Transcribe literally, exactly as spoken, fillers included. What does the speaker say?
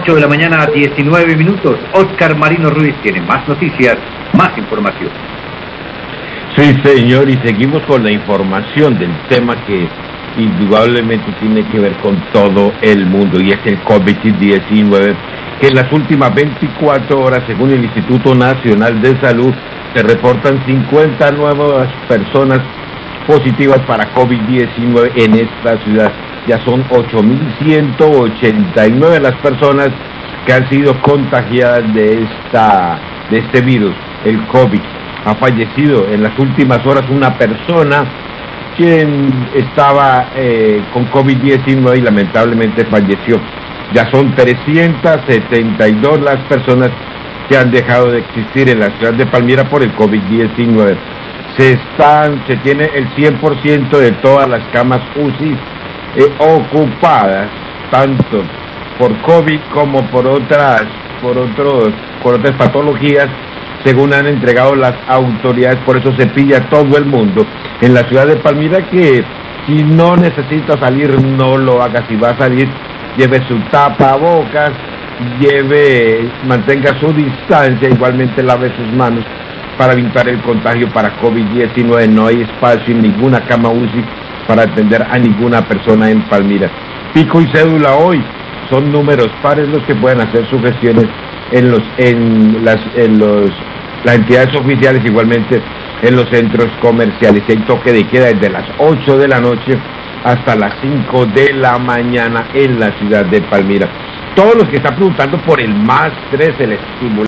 ocho de la mañana, diecinueve minutos. Oscar Marino Ruiz tiene más noticias, más información. Sí, señor, y seguimos con la información del tema que indudablemente tiene que ver con todo el mundo, y es el COVID diecinueve, que en las últimas veinticuatro horas, según el Instituto Nacional de Salud, se reportan cincuenta nuevas personas positivas para COVID diecinueve en esta ciudad. Ya son ocho mil ciento ochenta y nueve las personas que han sido contagiadas de, esta, de este virus, el COVID. Ha fallecido en las últimas horas una persona quien estaba eh, con COVID diecinueve y lamentablemente falleció. Ya son trescientas setenta y dos las personas que han dejado de existir en la ciudad de Palmira por el COVID diecinueve. Se, están, se tiene el cien por ciento de todas las camas U C I eh, ocupadas, tanto por COVID como por otras, por otros, por otras patologías, según han entregado las autoridades. Por eso se pide a todo el mundo en la ciudad de Palmira que si no necesita salir, no lo haga. Si va a salir, lleve su tapabocas, lleve, mantenga su distancia, igualmente lave sus manos para evitar el contagio para COVID diecinueve. No hay espacio en ninguna cama U C I para atender a ninguna persona en Palmira. Pico y cédula hoy son números pares los que pueden hacer sus gestiones en los en las en los las entidades oficiales, igualmente en los centros comerciales. Hay toque de queda desde las ocho de la noche hasta las cinco de la mañana en la ciudad de Palmira. Todos los que están preguntando por el más tres, el estímulo